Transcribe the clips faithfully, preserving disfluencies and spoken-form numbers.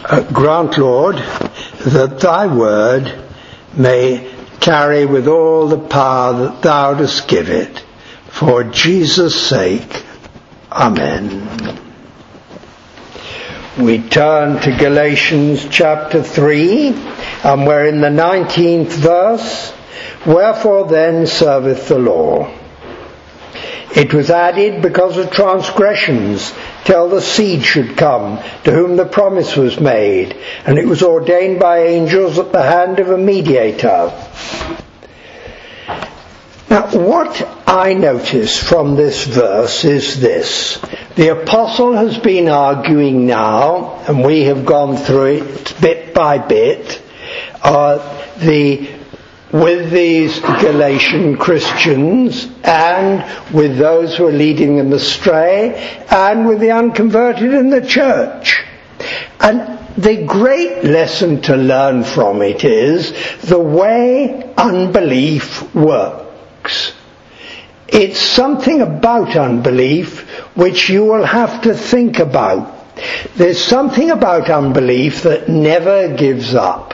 Uh, grant, Lord, that thy word may carry with all the power that thou dost give it. For Jesus' sake. Amen. We turn to Galatians chapter three, and we're in the nineteenth verse. Wherefore then serveth the law? It was added because of transgressions, till the seed should come, to whom the promise was made, and it was ordained by angels at the hand of a mediator. Now, what I notice from this verse is this. The apostle has been arguing now, and we have gone through it bit by bit, uh, the with these Galatian Christians and with those who are leading them astray and with the unconverted in the church. And the great lesson to learn from it is the way unbelief works. It's something about unbelief which you will have to think about. There's something about unbelief that never gives up.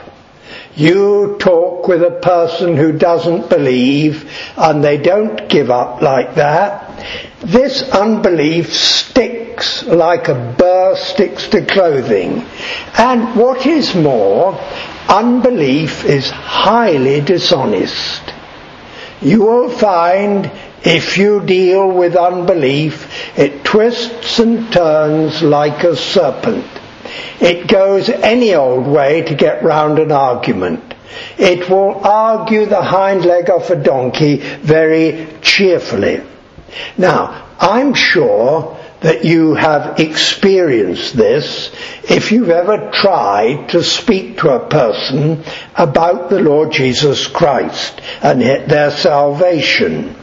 You talk with a person who doesn't believe and they don't give up like that. This unbelief sticks like a burr sticks to clothing. And what is more, unbelief is highly dishonest. You will find if you deal with unbelief, it twists and turns like a serpent. It goes any old way to get round an argument. It will argue the hind leg off a donkey very cheerfully. Now, I'm sure that you have experienced this if you've ever tried to speak to a person about the Lord Jesus Christ and their salvation.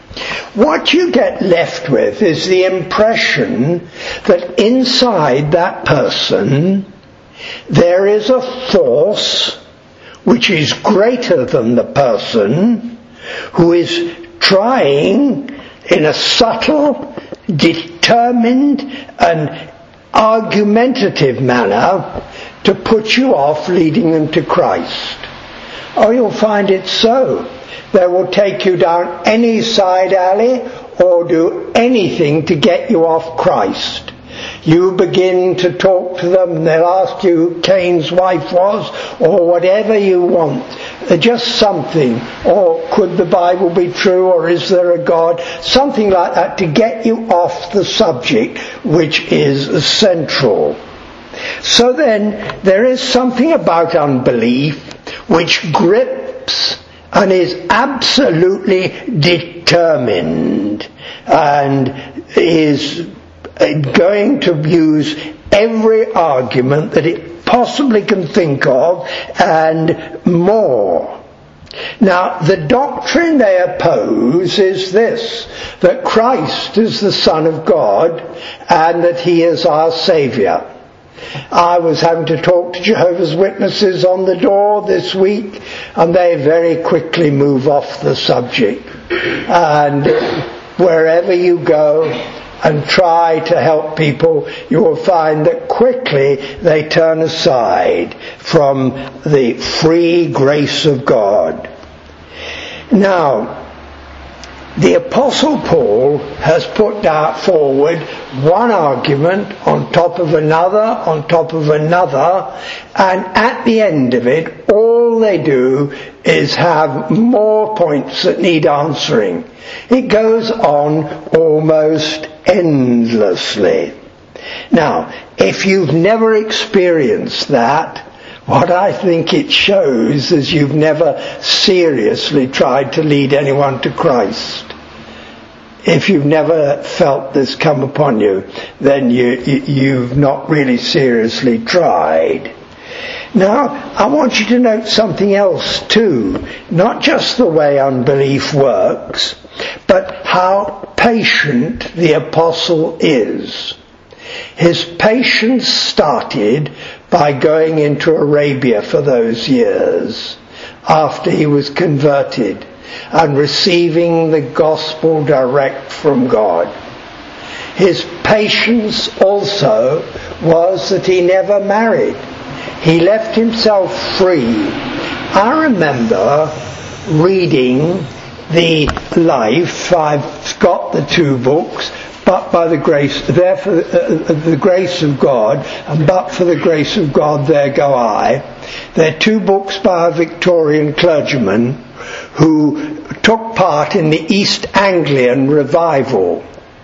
What you get left with is the impression that inside that person there is a force which is greater than the person, who is trying in a subtle, determined and argumentative manner to put you off leading them to Christ. Oh, you'll find it so. They will take you down any side alley or do anything to get you off Christ. You begin to talk to them and they'll ask you who Cain's wife was or whatever you want. Just something. Or could the Bible be true, or is there a God? Something like that to get you off the subject which is central. So then there is something about unbelief which grips and is absolutely determined and is going to use every argument that it possibly can think of and more. Now, the doctrine they oppose is this, that Christ is the Son of God and that he is our Saviour. I was having to talk to Jehovah's Witnesses on the door this week, and they very quickly move off the subject. And wherever you go and try to help people, you will find that quickly they turn aside from the free grace of God. Now, the Apostle Paul has put out forward one argument on top of another, on top of another, and at the end of it, all they do is have more points that need answering. It goes on almost endlessly. Now, if you've never experienced that, what I think it shows is you've never seriously tried to lead anyone to Christ. If you've never felt this come upon you, then you, you, you've not really seriously tried. Now, I want you to note something else too. Not just the way unbelief works, but how patient the apostle is. His patience started by going into Arabia for those years after he was converted and receiving the gospel direct from God. His patience also was that he never married. he left himself free. I remember reading the Life. I've got the two books. But by the grace, there for uh, the grace of God, and but for the grace of God, there go I. They're two books by a Victorian clergyman who took part in the East Anglian revival.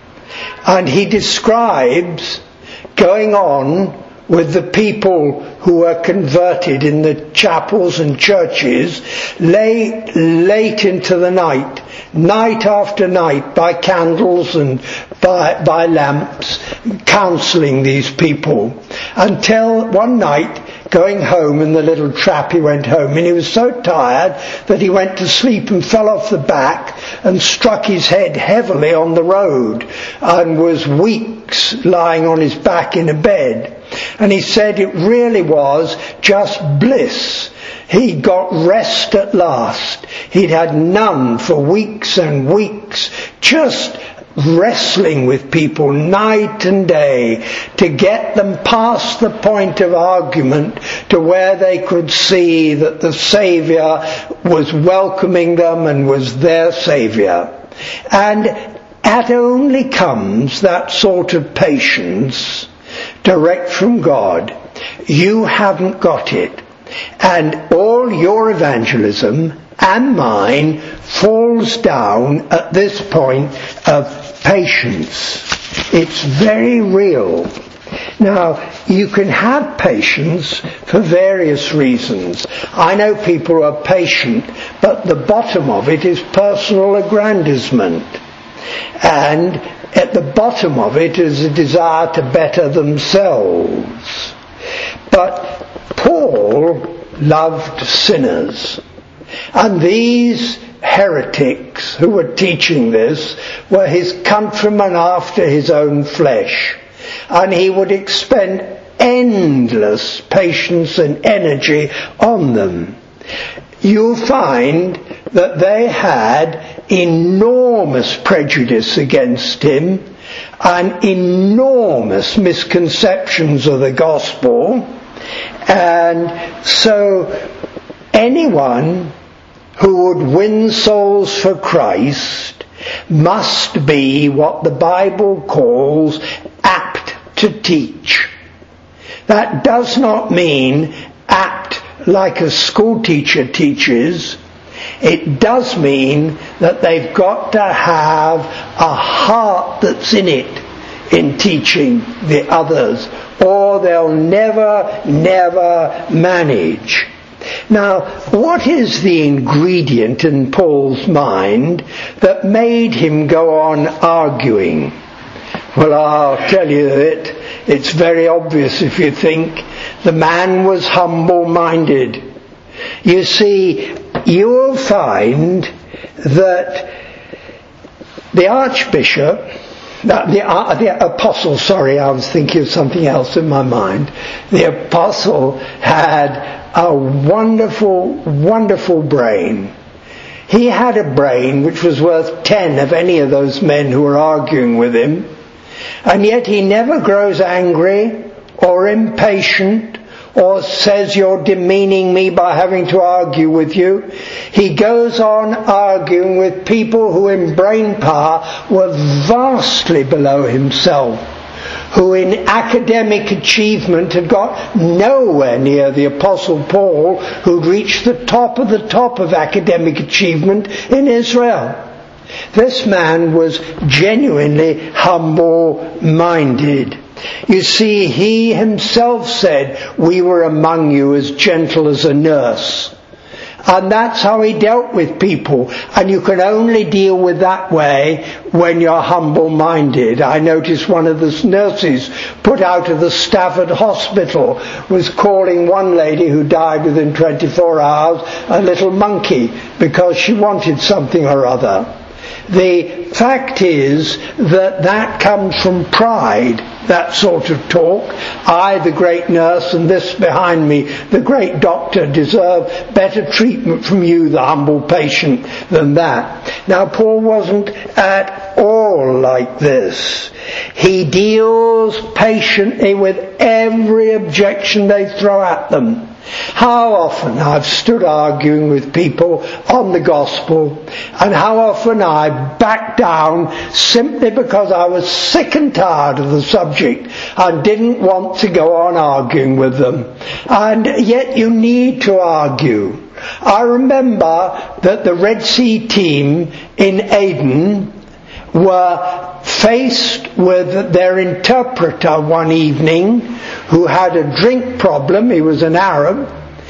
And he describes going on with the people who were converted in the chapels and churches late, late into the night, night after night, by candles and by, by lamps, counselling these people, until one night, going home in the little trap, he went home, and he was so tired that he went to sleep and fell off the back and struck his head heavily on the road and was weeks lying on his back in a bed. And he said it really was just bliss. He got rest at last. He'd had none for weeks and weeks, just wrestling with people night and day to get them past the point of argument to where they could see that the Saviour was welcoming them and was their Saviour. And it only comes, that sort of patience, direct from God. You haven't got it. And all your evangelism and mine falls down at this point of patience. It's very real. Now, you can have patience for various reasons. I know people who are patient, but the bottom of it is personal aggrandizement. And at the bottom of it is a desire to better themselves. But Paul loved sinners. And these heretics who were teaching this were his countrymen after his own flesh. And he would expend endless patience and energy on them. You'll find that they had enormous prejudice against him and enormous misconceptions of the gospel. And so anyone who would win souls for Christ must be what the Bible calls apt to teach. That does not mean apt like a school teacher teaches. It does mean that they've got to have a heart that's in it in teaching the others, or they'll never, never manage. Now, what is the ingredient in Paul's mind that made him go on arguing? Well, I'll tell you that it's very obvious if you think. The man was humble-minded. You see, you will find that the Archbishop, the, the, uh, the Apostle, sorry, I was thinking of something else in my mind. The Apostle had a wonderful, wonderful brain. He had a brain which was worth ten of any of those men who were arguing with him. And yet he never grows angry or impatient or says you're demeaning me by having to argue with you. He goes on arguing with people who in brain power were vastly below himself, who in academic achievement had got nowhere near the Apostle Paul, who'd reached the top of the top of academic achievement in Israel. This man was genuinely humble-minded. You see, he himself said, we were among you as gentle as a nurse. And that's how he dealt with people. And you can only deal with that way when you're humble-minded. I noticed one of the nurses put out of the Stafford Hospital was calling one lady who died within twenty-four hours a little monkey because she wanted something or other. The fact is that that comes from pride, that sort of talk. I, the great nurse, and this behind me, the great doctor, deserve better treatment from you, the humble patient, than that. Now, Paul wasn't at all Paul like this. He deals patiently with every objection they throw at them. How often I've stood arguing with people on the gospel, and how often I backed down simply because I was sick and tired of the subject and didn't want to go on arguing with them. And yet you need to argue. I remember that the Red Sea team in Aden were faced with their interpreter one evening, who had a drink problem. He was an Arab,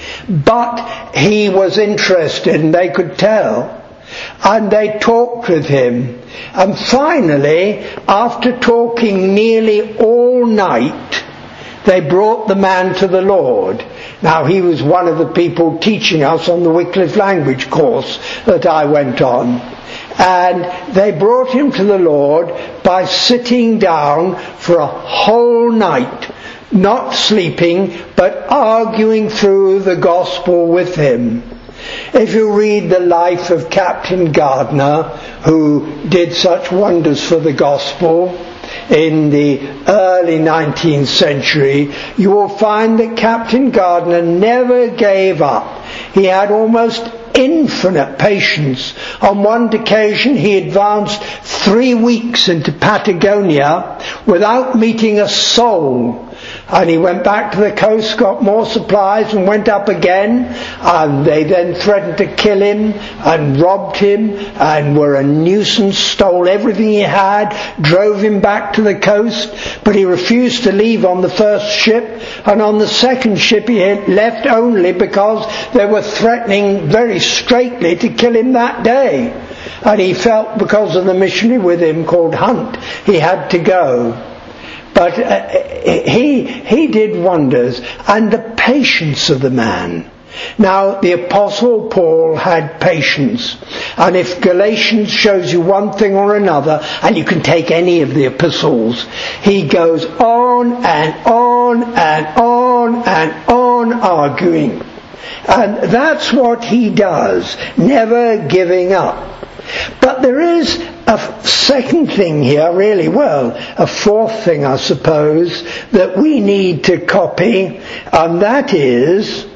but he was interested, and they could tell. And they talked with him. And finally, after talking nearly all night, they brought the man to the Lord. Now, he was one of the people teaching us on the Wycliffe language course that I went on. And they brought him to the Lord by sitting down for a whole night, not sleeping, but arguing through the gospel with him. If you read the life of Captain Gardner, who did such wonders for the gospel in the early nineteenth century, you will find that Captain Gardner never gave up. He had almost infinite patience. On one occasion he advanced three weeks into Patagonia without meeting a soul. And he went back to the coast, got more supplies, and went up again. And they then threatened to kill him and robbed him and were a nuisance, stole everything he had, drove him back to the coast. But he refused to leave on the first ship. And on the second ship he had left only because they were threatening very straightly to kill him that day. And he felt, because of the missionary with him called Hunt, he had to go. But uh, he he did wonders, and the patience of the man. Now, the Apostle Paul had patience, and if Galatians shows you one thing or another, and you can take any of the epistles, he goes on and on and on and on arguing. And that's what he does, never giving up. But there is a second thing here, really, well, a fourth thing, I suppose, that we need to copy, and that is,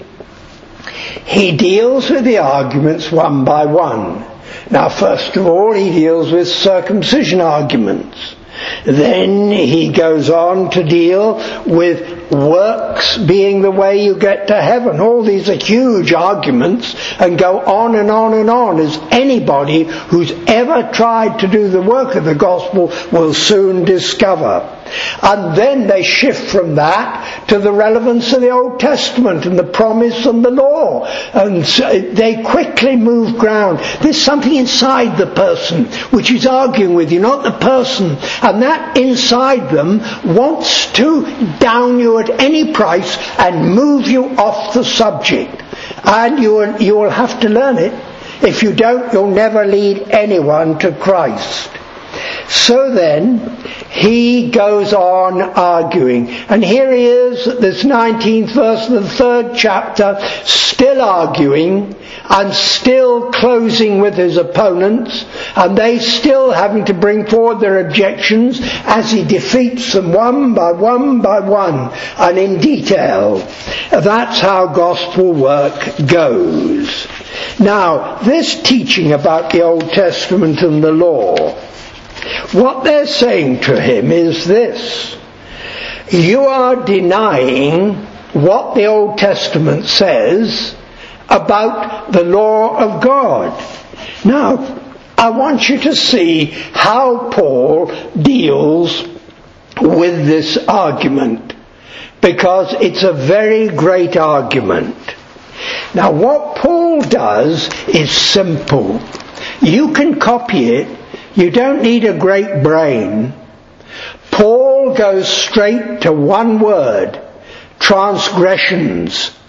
he deals with the arguments one by one. Now, first of all, he deals with circumcision arguments. Then he goes on to deal with works being the way you get to heaven. All these are huge arguments and go on and on and on, as anybody who's ever tried to do the work of the gospel will soon discover. And then they shift from that to the relevance of the Old Testament and the promise and the law. And so they quickly move ground. There's something inside the person which is arguing with you, not the person. And that inside them wants to down you at any price and move you off the subject. And you will, you will have to learn it. If you don't, you'll never lead anyone to Christ. So then, he goes on arguing. And here he is at this nineteenth verse of the third chapter, still arguing and still closing with his opponents, and they still having to bring forward their objections as he defeats them one by one by one and in detail. That's how gospel work goes. Now, this teaching about the Old Testament and the law, what they're saying to him is this: you are denying what the Old Testament says about the law of God. Now, I want you to see how Paul deals with this argument, because it's a very great argument. Now, what Paul does is simple. You can copy it. You don't need a great brain. Paul goes straight to one word: transgressions,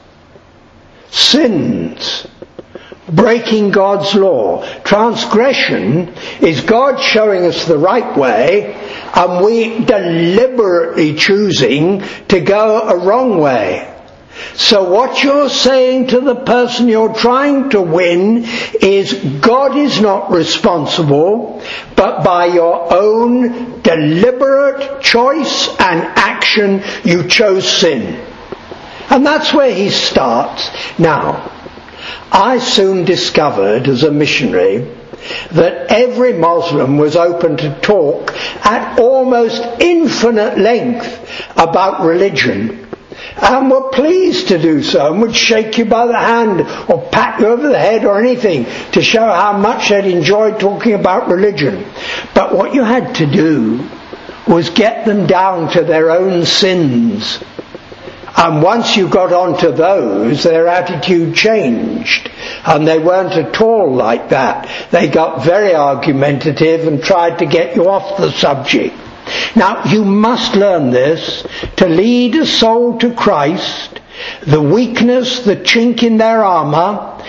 sins, breaking God's law. Transgression is God showing us the right way and we deliberately choosing to go a wrong way. So what you're saying to the person you're trying to win is God is not responsible, but by your own deliberate choice and action you chose sin. And that's where he starts. Now, I soon discovered as a missionary that every Muslim was open to talk at almost infinite length about religion, and were pleased to do so, and would shake you by the hand or pat you over the head or anything to show how much they'd enjoyed talking about religion. But what you had to do was get them down to their own sins. And once you got onto those, their attitude changed. And they weren't at all like that. They got very argumentative and tried to get you off the subject. Now, you must learn this. To lead a soul to Christ, the weakness, the chink in their armour,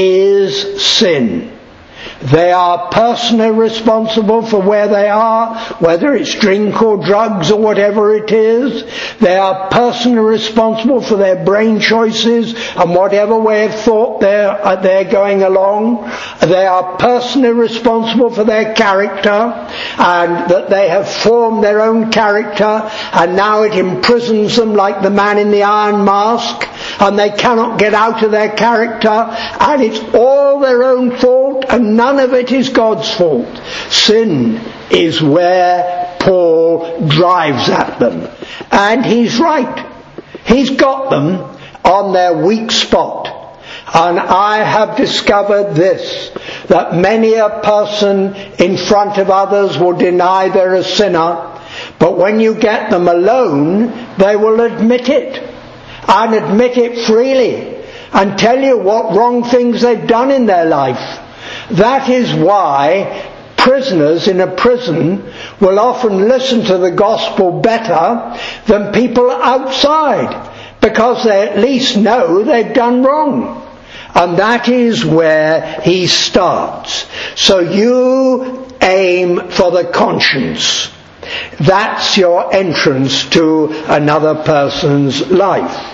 is sin. They are personally responsible for where they are, whether it's drink or drugs or whatever it is. They are personally responsible for their brain choices and whatever way of thought they're, uh, they're going along. They are personally responsible for their character, and that they have formed their own character, and now it imprisons them like the man in the iron mask, and they cannot get out of their character, and it's all their own fault, and none of it is God's fault. Sin is where Paul drives at them. And he's right. He's got them on their weak spot. And I have discovered this, that many a person in front of others will deny they're a sinner, but when you get them alone, they will admit it, and admit it freely, and tell you what wrong things they've done in their life. That is why prisoners in a prison will often listen to the gospel better than people outside, because they at least know they've done wrong. And that is where he starts. So you aim for the conscience. That's your entrance to another person's life.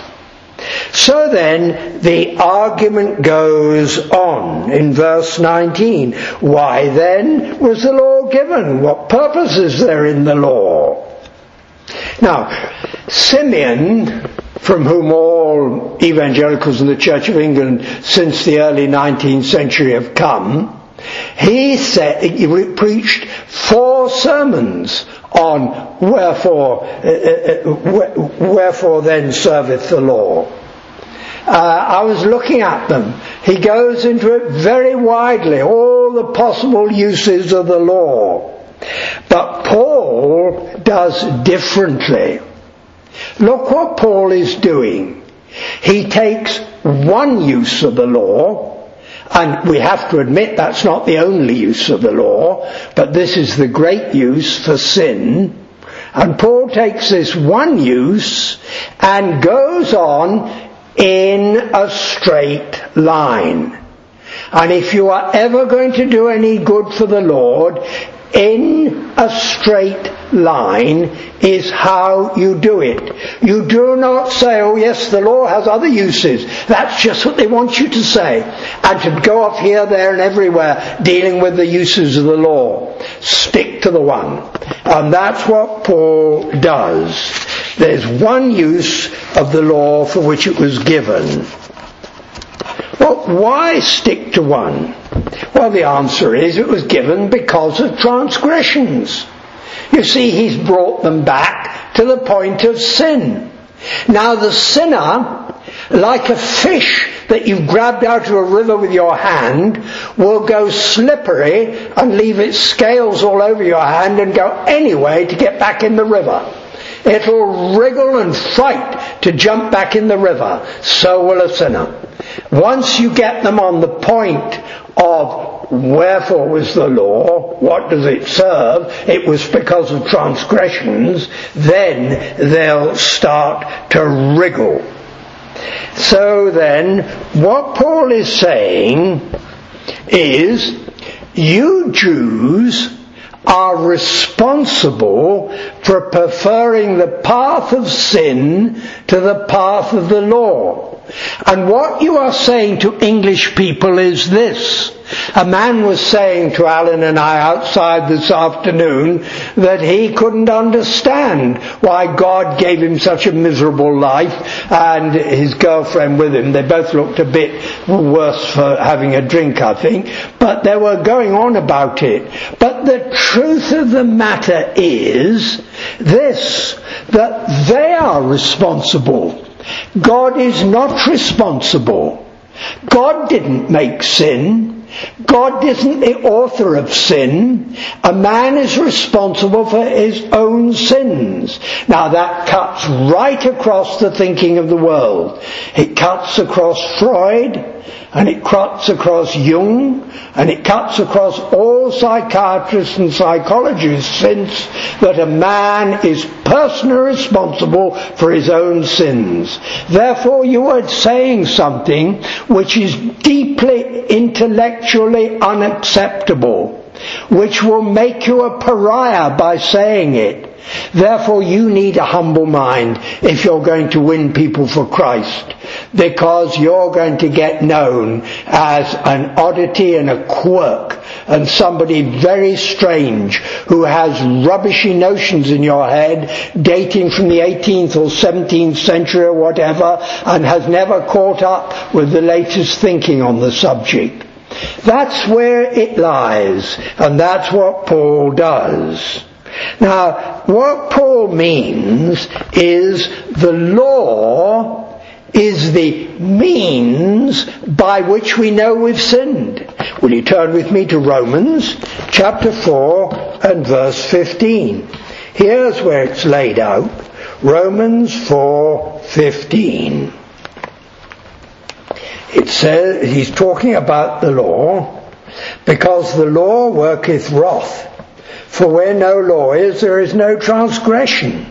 So then, the argument goes on in verse nineteen. Why then was the law given? What purpose is there in the law? Now, Simeon, from whom all evangelicals in the Church of England since the early nineteenth century have come, he said, he preached four sermons on wherefore, uh, uh, wherefore then serveth the law. Uh, I was looking at them. He goes into it very widely, all the possible uses of the law. But Paul does differently. Look what Paul is doing. He takes one use of the law, and we have to admit that's not the only use of the law, but this is the great use for sin. And Paul takes this one use and goes on in a straight line. And if you are ever going to do any good for the Lord, in a straight line is how you do it. You do not say, oh yes, the law has other uses. That's just what they want you to say. And to go off here, there and everywhere dealing with the uses of the law. Stick to the one. And that's what Paul does. There's one use of the law for which it was given. Well, why stick to one? Well, the answer is it was given because of transgressions. You see, he's brought them back to the point of sin. Now the sinner, like a fish that you've grabbed out of a river with your hand, will go slippery and leave its scales all over your hand and go anyway to get back in the river. It'll wriggle and fight to jump back in the river. So will a sinner. Once you get them on the point of wherefore was the law, what does it serve, it was because of transgressions, then they'll start to wriggle. So then, what Paul is saying is, you Jews are responsible for preferring the path of sin to the path of the law. And what you are saying to English people is this. A man was saying to Alan and I outside this afternoon that he couldn't understand why God gave him such a miserable life and his girlfriend with him. They both looked a bit worse for having a drink, I think, but they were going on about it. But the truth of the matter is this, that they are responsible. God is not responsible. God didn't make sin. God isn't the author of sin. A man is responsible for his own sins. Now that cuts right across the thinking of the world. It cuts across Freud, and it cuts across Jung, and it cuts across all psychiatrists and psychologists, since that a man is personally responsible for his own sins. Therefore you are saying something which is deeply intellectually unacceptable, which will make you a pariah by saying it. Therefore you need a humble mind if you're going to win people for Christ, because you're going to get known as an oddity and a quirk and somebody very strange who has rubbishy notions in your head dating from the eighteenth or seventeenth century or whatever, and has never caught up with the latest thinking on the subject. That's where it lies, and that's what Paul does. Now, what Paul means is the law is the means by which we know we've sinned. Will you turn with me to Romans chapter four and verse fifteen? Here's where it's laid out. Romans four fifteen. It says, he's talking about the law, because the law worketh wrath. For where no law is, there is no transgression.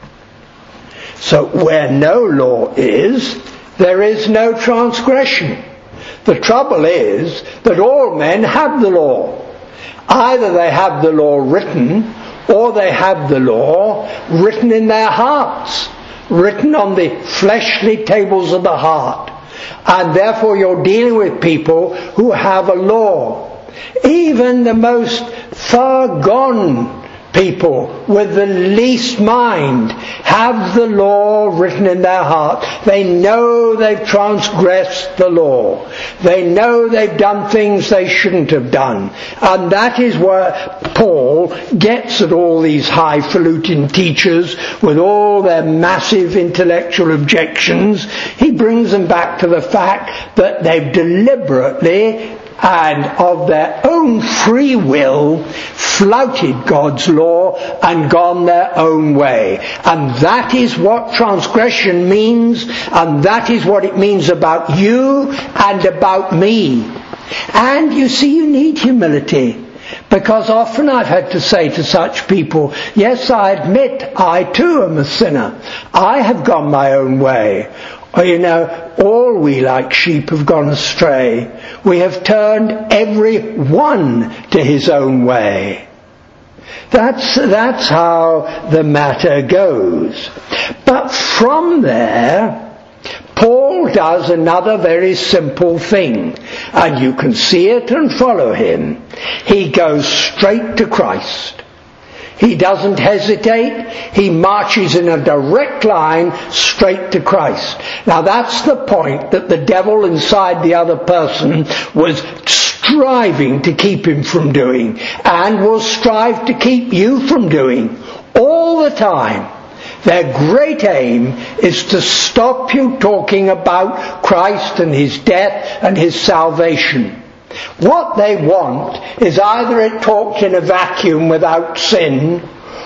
So where no law is, there is no transgression. The trouble is that all men have the law. Either they have the law written, or they have the law written in their hearts, written on the fleshly tables of the heart. And therefore you're dealing with people who have a law. Even the most far gone people with the least mind have the law written in their heart. They know they've transgressed the law. They know they've done things they shouldn't have done. And that is where Paul gets at all these highfalutin teachers with all their massive intellectual objections. He brings them back to the fact that they've deliberately and of their own free will flouted God's law and gone their own way. And that is what transgression means, and that is what it means about you and about me. And you see, you need humility, because often I've had to say to such people, yes, I admit I too am a sinner. I have gone my own way. You know, all we like sheep have gone astray. We have turned every one to his own way. That's, that's how the matter goes. But from there, Paul does another very simple thing, and you can see it and follow him. He goes straight to Christ. He doesn't hesitate. He marches in a direct line straight to Christ. Now that's the point that the devil inside the other person was striving to keep him from doing, and will strive to keep you from doing all the time. Their great aim is to stop you talking about Christ and his death and his salvation. What they want is either it talks in a vacuum without sin,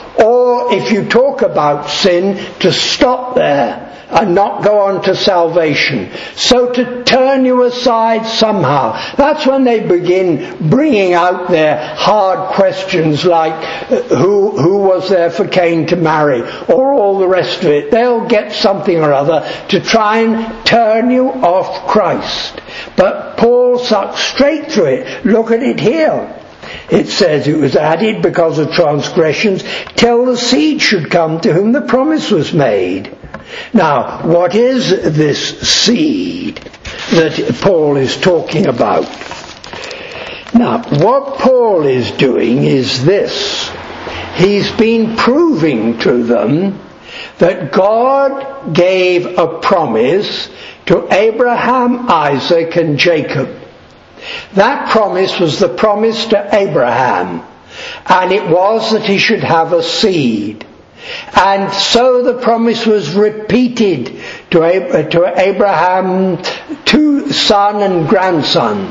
or if you talk about sin, to stop there and not go on to salvation. So to turn you aside somehow. That's when they begin bringing out their hard questions like uh, who who was there for Cain to marry, or all the rest of it. They'll get something or other to try and turn you off Christ. But Paul sucks straight through it. Look at it here. It says it was added because of transgressions till the seed should come to whom the promise was made. Now, what is this seed that Paul is talking about? Now, what Paul is doing is this. He's been proving to them that God gave a promise to Abraham, Isaac, and Jacob. That promise was the promise to Abraham, and it was that he should have a seed. And so the promise was repeated to, Ab- to Abraham, to son and grandson,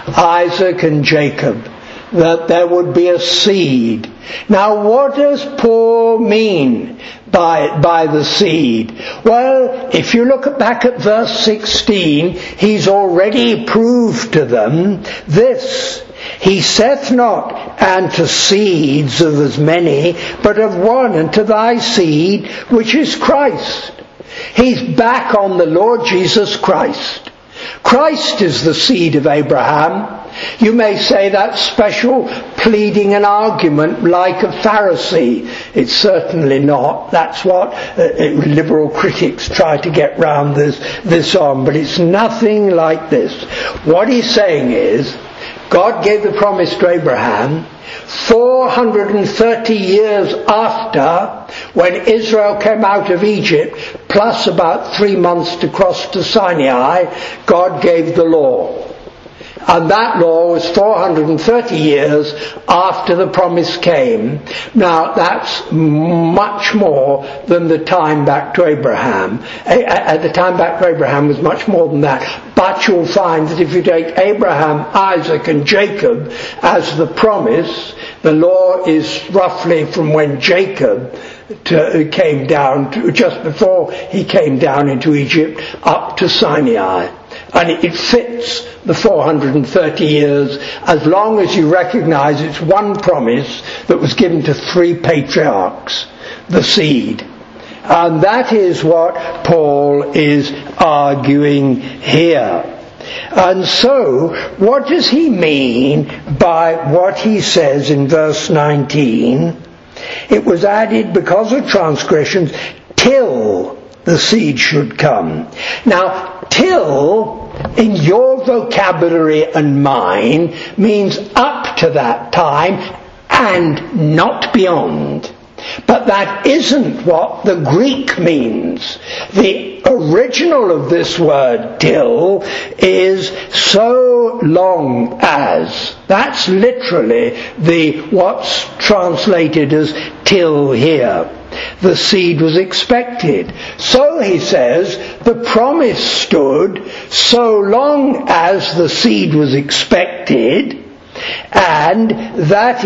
Isaac and Jacob, that there would be a seed. Now, what does Paul mean by, by the seed? Well, if you look back at verse sixteen, he's already proved to them this. He saith not unto seeds of as many, but of one, and to thy seed, which is Christ. He's back on the Lord Jesus Christ. Christ is the seed of Abraham. You may say that's special pleading an argument like a Pharisee. It's certainly not. That's what uh, liberal critics try to get round this, this on. But it's nothing like this. What he's saying is, God gave the promise to Abraham four hundred thirty years after, when Israel came out of Egypt, plus about three months to cross to Sinai, God gave the law. And that law was four hundred thirty years after the promise came. Now, that's much more than the time back to Abraham. At the time back to Abraham was much more than that. But you'll find that if you take Abraham, Isaac, and Jacob as the promise, the law is roughly from when Jacob to, came down, to, just before he came down into Egypt, up to Sinai. And it fits the four hundred thirty years as long as you recognise it's one promise that was given to three patriarchs, the seed. And that is what Paul is arguing here. And so, what does he mean by what he says in verse nineteen? It was added because of transgressions till the seed should come. Now, till, in your vocabulary and mine, means up to that time and not beyond. But that isn't what the Greek means. The original of this word till is so long as. That's literally the what's translated as till here. The seed was expected. So he says the promise stood so long as the seed was expected, and that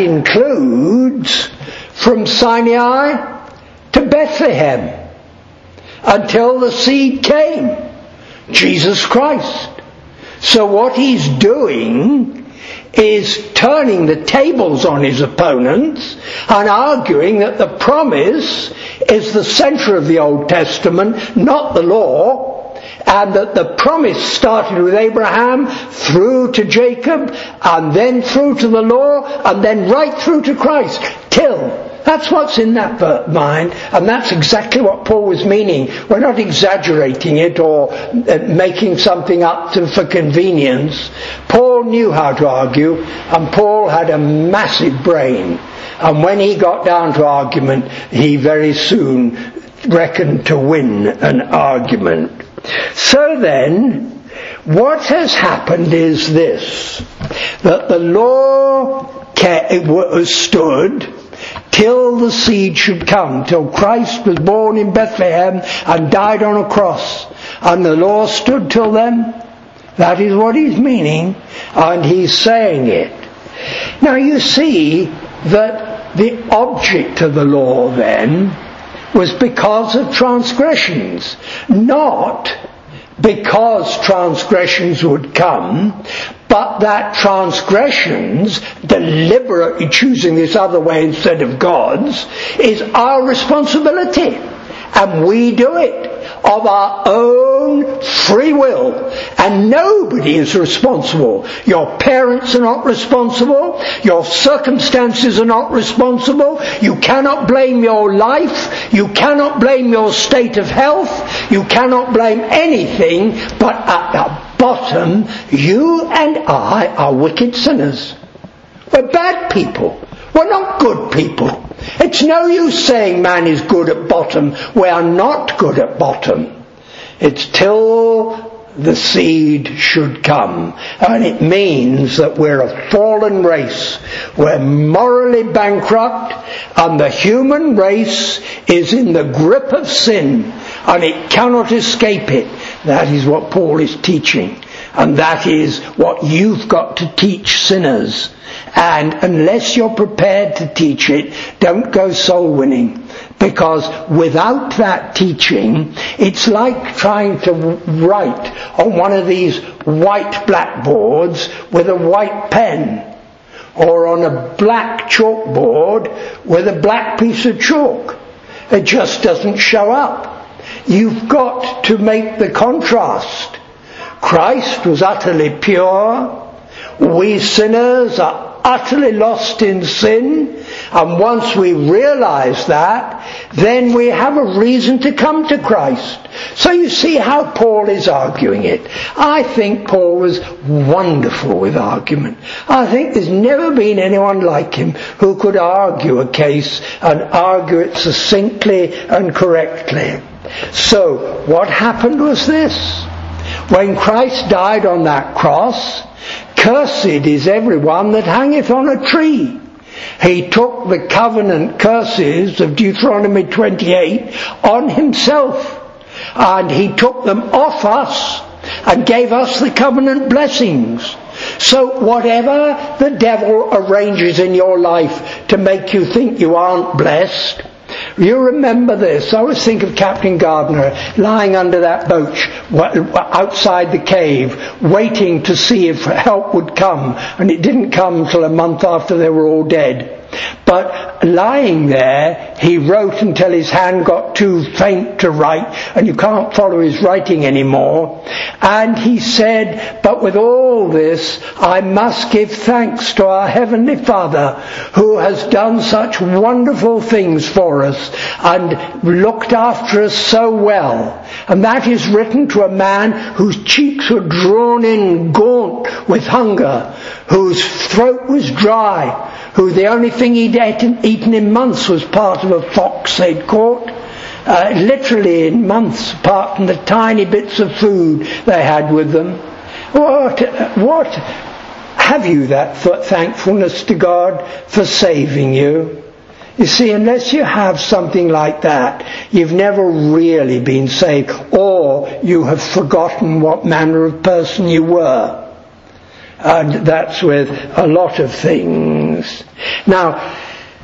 includes from Sinai to Bethlehem until the seed came, Jesus Christ. So what he's doing is turning the tables on his opponents and arguing that the promise is the centre of the Old Testament, not the law, and that the promise started with Abraham through to Jacob and then through to the law and then right through to Christ, till. That's what's in that mind, and that's exactly what Paul was meaning. We're not exaggerating it or making something up to, for convenience. Paul knew how to argue, and Paul had a massive brain. And when he got down to argument, he very soon reckoned to win an argument. So then, what has happened is this, that the law stood till the seed should come, till Christ was born in Bethlehem and died on a cross. And the law stood till then. That is what he's meaning, and he's saying it. Now you see that the object of the law then was because of transgressions, not because transgressions would come, but that transgressions, deliberately choosing this other way instead of God's, is our responsibility. and we do it of our own free will, and nobody is responsible. Your parents are not responsible, your circumstances are not responsible, you cannot blame your life, you cannot blame your state of health, you cannot blame anything, but at the bottom, you and I are wicked sinners. We're bad people. We're not good people. It's no use saying man is good at bottom. We are not good at bottom. It's till the seed should come. And it means that we're a fallen race. We're morally bankrupt, and the human race is in the grip of sin, and it cannot escape it. That is what Paul is teaching. And that is what you've got to teach sinners. And unless you're prepared to teach it, don't go soul winning. Because without that teaching, it's like trying to write on one of these white blackboards with a white pen, or on a black chalkboard with a black piece of chalk. It just doesn't show up. You've got to make the contrast. Christ was utterly pure. We sinners are utterly lost in sin. And once we realize that, then we have a reason to come to Christ. So you see how Paul is arguing it. I think Paul was wonderful with argument. I think there's never been anyone like him who could argue a case and argue it succinctly and correctly. So what happened was this. When Christ died on that cross, cursed is everyone that hangeth on a tree. He took the covenant curses of Deuteronomy twenty-eight on himself, and he took them off us and gave us the covenant blessings. So whatever the devil arranges in your life to make you think you aren't blessed, you remember this. I always think of Captain Gardner lying under that boat outside the cave, waiting to see if help would come, and it didn't come till a month after they were all dead. But lying there, he wrote until his hand got too faint to write, and you can't follow his writing anymore. And he said, but with all this, I must give thanks to our Heavenly Father, who has done such wonderful things for us and looked after us so well. And that is written to a man whose cheeks were drawn in gaunt with hunger, whose throat was dry, who the only thing he'd eaten in months was part of a fox they'd caught. Uh, literally in months, apart from the tiny bits of food they had with them. What, what, have you that thankfulness to God for saving you? You see, unless you have something like that, you've never really been saved, or you have forgotten what manner of person you were. And that's with a lot of things. Now,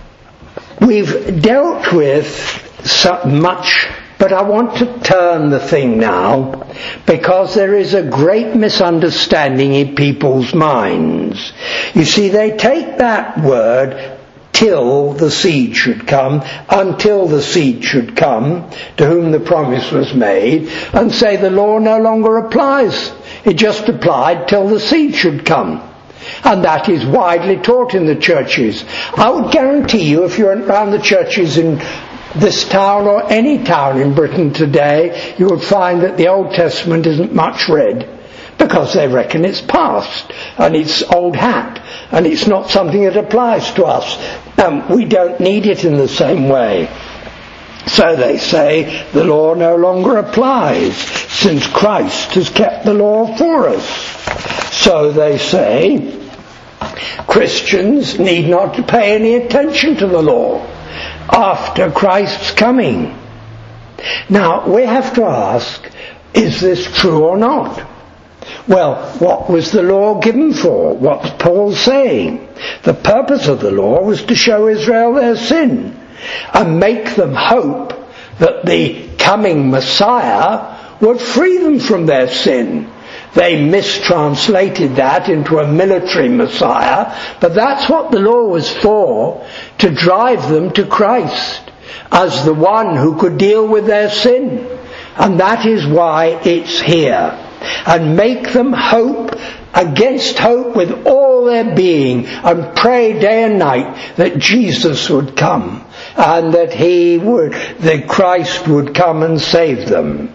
we've dealt with so much, but I want to turn the thing now, because there is a great misunderstanding in people's minds. You see, they take that word, till the seed should come, until the seed should come, to whom the promise was made, and say the law no longer applies. It just applied till the seed should come. And that is widely taught in the churches. I would guarantee you, if you went around the churches in this town or any town in Britain today, you would find that the Old Testament isn't much read, because they reckon it's past and it's old hat and it's not something that applies to us. Um, we don't need it in the same way. So they say the law no longer applies, since Christ has kept the law for us. So they say Christians need not to pay any attention to the law after Christ's coming. Now, we have to ask, is this true or not? Well, what was the law given for? What's Paul saying? The purpose of the law was to show Israel their sin and make them hope that the coming Messiah would free them from their sin. They mistranslated that into a military Messiah, but that's what the law was for, to drive them to Christ. as the one who could deal with their sin. And that is why it's here. And make them hope against hope with all their being, and pray day and night that Jesus would come, and that he would, that Christ would come and save them.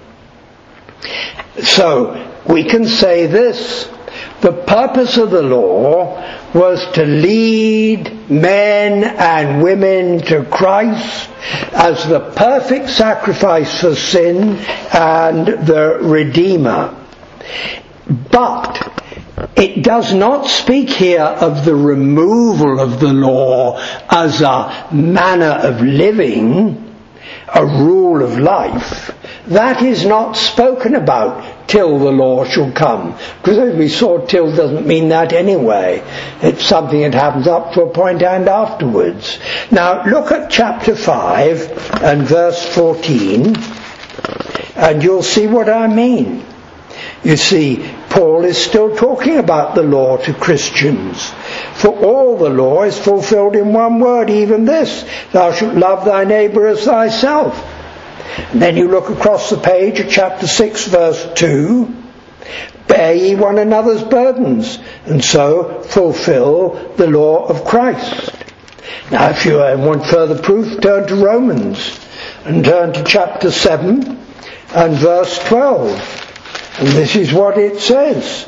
So, we can say this: the purpose of the law was to lead men and women to Christ as the perfect sacrifice for sin and the Redeemer. But it does not speak here of the removal of the law as a manner of living, a rule of life. That is not spoken about till the law shall come. Because as we saw, till doesn't mean that anyway. It's something that happens up to a point and afterwards. Now look at chapter five and verse fourteen, and you'll see what I mean. You see, Paul is still talking about the law to Christians. For all the law is fulfilled in one word, even this: thou shalt love thy neighbour as thyself. And then you look across the page at chapter six verse two. Bear ye one another's burdens, and so fulfill the law of Christ. Now if you want further proof, turn to Romans and turn to chapter seven and verse twelve. And this is what it says: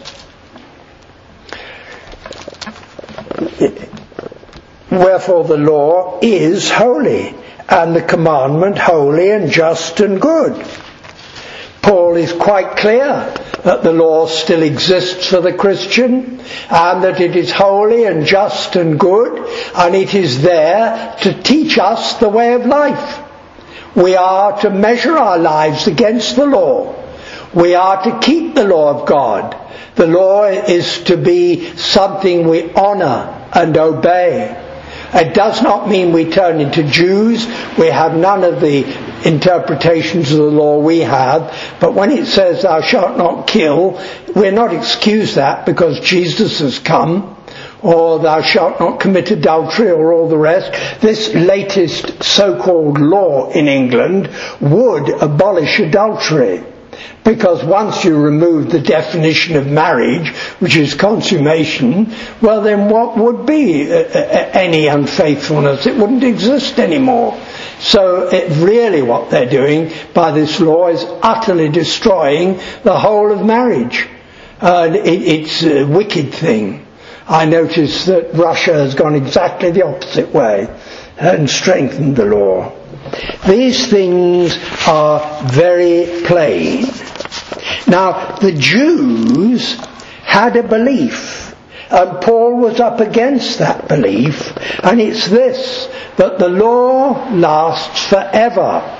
wherefore the law is holy, and the commandment holy and just and good. Paul is quite clear that the law still exists for the Christian, and that it is holy and just and good, and it is there to teach us the way of life. We are to measure our lives against the law. We are to keep the law of God. The law is to be something we honour and obey. It does not mean we turn into Jews. We have none of the interpretations of the law we have. But when it says thou shalt not kill, we're not excused that because Jesus has come. Or thou shalt not commit adultery, or all the rest. This latest so-called law in England would abolish adultery. Because once you remove the definition of marriage, which is consummation, well then what would be uh, uh, any unfaithfulness? It wouldn't exist anymore. So it really what they're doing by this law is utterly destroying the whole of marriage. Uh, it, it's a wicked thing. I notice that Russia has gone exactly the opposite way and strengthened the law. These things are very plain. Now, the Jews had a belief, and Paul was up against that belief, and it's this: that the law lasts forever.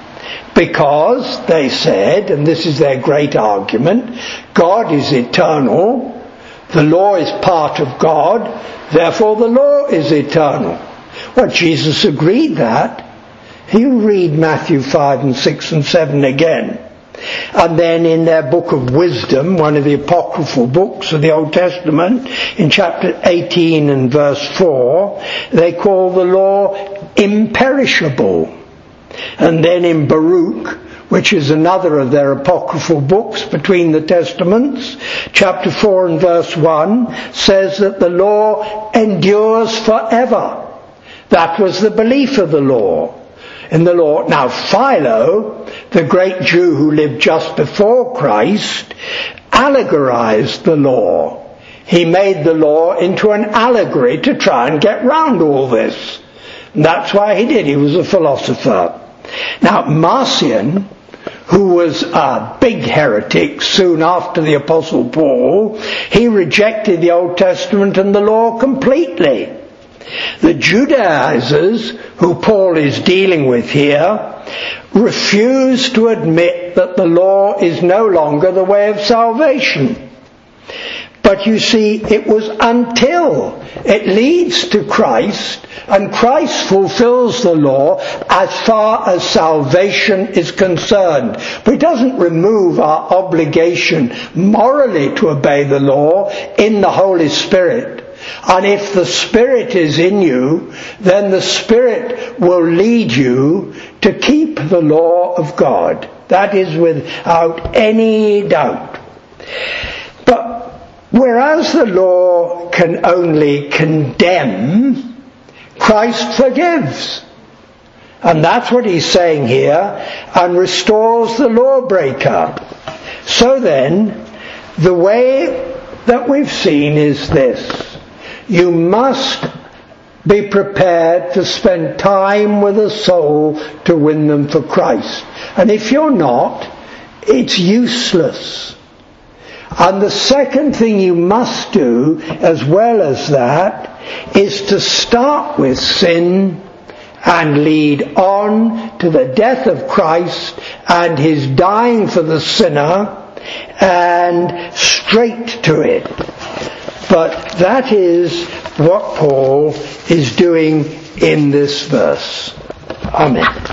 Because, they said, and this is their great argument, God is eternal, the law is part of God, therefore the law is eternal. Well, Jesus agreed that. You read Matthew five and six and seven again. And then in their book of wisdom, one of the apocryphal books of the Old Testament, in chapter eighteen and verse four, they call the law imperishable. And then in Baruch, which is another of their apocryphal books between the Testaments, chapter four and verse one, says that the law endures forever. That was the belief of the law. In the law. Now Philo, the great Jew who lived just before Christ, allegorized the law. He made the law into an allegory to try and get round all this. And that's why he did. He was a philosopher. Now Marcion, who was a big heretic soon after the Apostle Paul, he rejected the Old Testament and the law completely. The Judaizers, who Paul is dealing with here, refuse to admit that the law is no longer the way of salvation. But you see, it was until it leads to Christ, and Christ fulfills the law as far as salvation is concerned. But it doesn't remove our obligation morally to obey the law in the Holy Spirit. And if the Spirit is in you, then the Spirit will lead you to keep the law of God. That is without any doubt. But whereas the law can only condemn, Christ forgives. And that's what he's saying here, and restores the lawbreaker. So then, the way that we've seen is this. You must be prepared to spend time with a soul to win them for Christ. And if you're not, it's useless. And the second thing you must do, as well as that, is to start with sin and lead on to the death of Christ and his dying for the sinner, and straight to it. But that is what Paul is doing in this verse. Amen.